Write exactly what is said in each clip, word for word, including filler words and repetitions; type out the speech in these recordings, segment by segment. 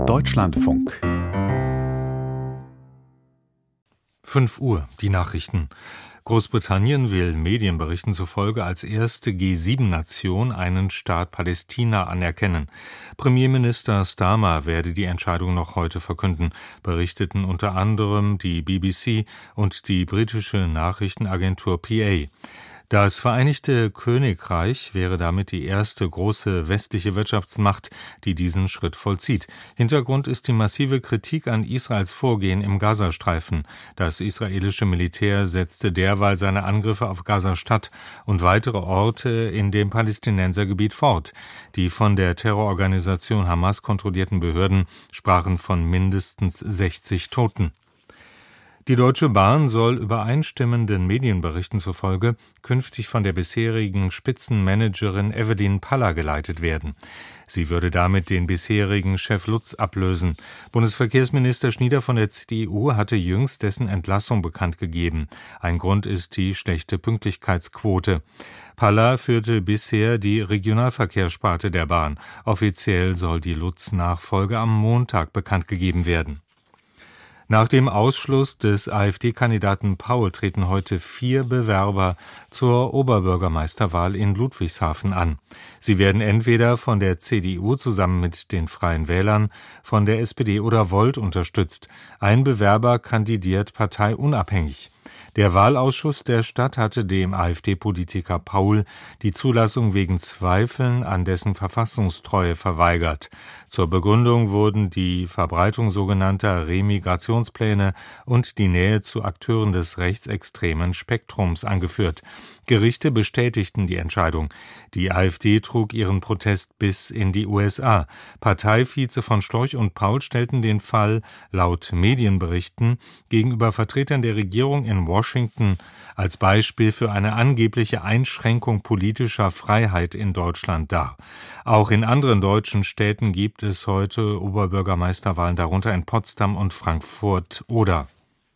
Deutschlandfunk. fünf Uhr, die Nachrichten. Großbritannien will Medienberichten zufolge als erste G sieben Nation einen Staat Palästina anerkennen. Premierminister Starmer werde die Entscheidung noch heute verkünden, berichteten unter anderem die B B C und die britische Nachrichtenagentur P A. Das Vereinigte Königreich wäre damit die erste große westliche Wirtschaftsmacht, die diesen Schritt vollzieht. Hintergrund ist die massive Kritik an Israels Vorgehen im Gazastreifen. Das israelische Militär setzte derweil seine Angriffe auf Gaza-Stadt und weitere Orte in dem Palästinensergebiet fort. Die von der Terrororganisation Hamas kontrollierten Behörden sprachen von mindestens sechzig Toten. Die Deutsche Bahn soll übereinstimmenden Medienberichten zufolge künftig von der bisherigen Spitzenmanagerin Evelyn Paller geleitet werden. Sie würde damit den bisherigen Chef Lutz ablösen. Bundesverkehrsminister Schnieder von der C D U hatte jüngst dessen Entlassung bekannt gegeben. Ein Grund ist die schlechte Pünktlichkeitsquote. Paller führte bisher die Regionalverkehrssparte der Bahn. Offiziell soll die Lutz-Nachfolge am Montag bekannt gegeben werden. Nach dem Ausschluss des AfD-Kandidaten Paul treten heute vier Bewerber zur Oberbürgermeisterwahl in Ludwigshafen an. Sie werden entweder von der C D U zusammen mit den Freien Wählern, von der S P D oder Volt unterstützt. Ein Bewerber kandidiert parteiunabhängig. Der Wahlausschuss der Stadt hatte dem AfD-Politiker Paul die Zulassung wegen Zweifeln an dessen Verfassungstreue verweigert. Zur Begründung wurden die Verbreitung sogenannter Remigrationspläne und die Nähe zu Akteuren des rechtsextremen Spektrums angeführt. Gerichte bestätigten die Entscheidung. Die AfD trug ihren Protest bis in die U S A. Parteivize von Storch und Paul stellten den Fall laut Medienberichten gegenüber Vertretern der Regierung in Washington als Beispiel für eine angebliche Einschränkung politischer Freiheit in Deutschland dar. Auch in anderen deutschen Städten gibt es heute Oberbürgermeisterwahlen, darunter in Potsdam und Frankfurt-Oder.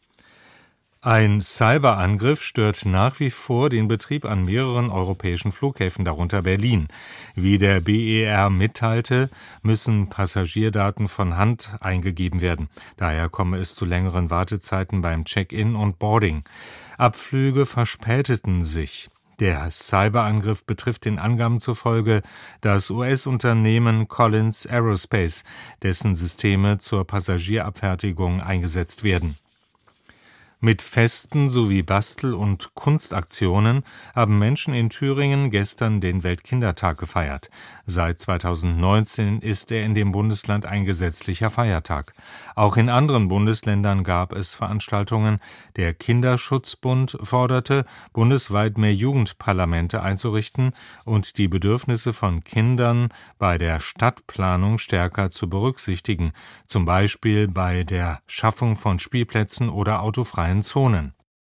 Ein Cyberangriff stört nach wie vor den Betrieb an mehreren europäischen Flughäfen, darunter Berlin. Wie der B E R mitteilte, müssen Passagierdaten von Hand eingegeben werden. Daher komme es zu längeren Wartezeiten beim Check-in und Boarding. Abflüge verspäteten sich. Der Cyberangriff betrifft den Angaben zufolge das U S-Unternehmen Collins Aerospace, dessen Systeme zur Passagierabfertigung eingesetzt werden. Mit Festen sowie Bastel- und Kunstaktionen haben Menschen in Thüringen gestern den Weltkindertag gefeiert. Seit zweitausendneunzehn ist er in dem Bundesland ein gesetzlicher Feiertag. Auch in anderen Bundesländern gab es Veranstaltungen. Der Kinderschutzbund forderte, bundesweit mehr Jugendparlamente einzurichten und die Bedürfnisse von Kindern bei der Stadtplanung stärker zu berücksichtigen, zum Beispiel bei der Schaffung von Spielplätzen oder autofreien Zonen.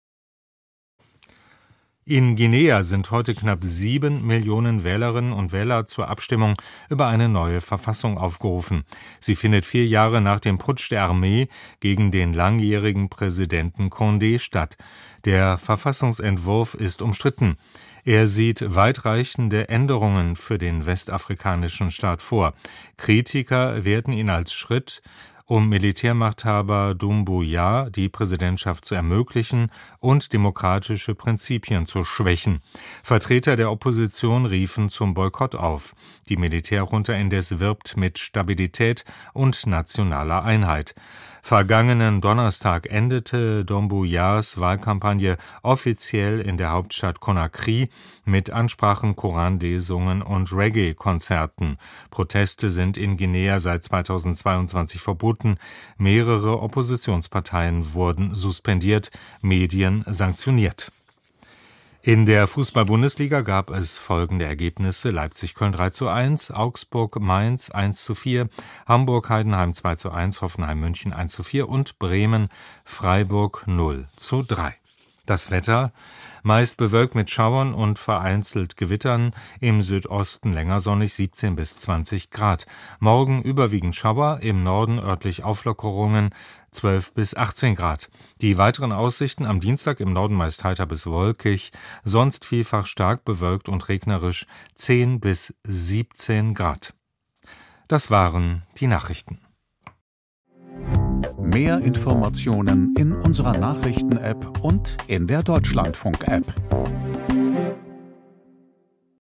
In Guinea sind heute knapp sieben Millionen Wählerinnen und Wähler zur Abstimmung über eine neue Verfassung aufgerufen. Sie findet vier Jahre nach dem Putsch der Armee gegen den langjährigen Präsidenten Condé statt. Der Verfassungsentwurf ist umstritten. Er sieht weitreichende Änderungen für den westafrikanischen Staat vor. Kritiker werten ihn als Schritt, um Militärmachthaber Doumbouya die Präsidentschaft zu ermöglichen und demokratische Prinzipien zu schwächen. Vertreter der Opposition riefen zum Boykott auf. Die Militärjunta indes wirbt mit Stabilität und nationaler Einheit. Vergangenen Donnerstag endete Doumbouya's Wahlkampagne offiziell in der Hauptstadt Conakry mit Ansprachen, Koranlesungen und Reggae-Konzerten. Proteste sind in Guinea seit zweitausendzweiundzwanzig verboten. Mehrere Oppositionsparteien wurden suspendiert, Medien sanktioniert. In der Fußball-Bundesliga gab es folgende Ergebnisse: Leipzig-Köln drei zu eins, Augsburg-Mainz eins zu vier, Hamburg-Heidenheim zwei zu eins, Hoffenheim-München eins zu vier und Bremen-Freiburg null zu drei. Das Wetter: meist bewölkt mit Schauern und vereinzelt Gewittern, im Südosten länger sonnig, siebzehn bis zwanzig Grad. Morgen überwiegend Schauer, im Norden örtlich Auflockerungen, zwölf bis achtzehn Grad. Die weiteren Aussichten: am Dienstag im Norden meist heiter bis wolkig, sonst vielfach stark bewölkt und regnerisch, zehn bis siebzehn Grad. Das waren die Nachrichten. Mehr Informationen in unserer Nachrichten-App und in der Deutschlandfunk-App.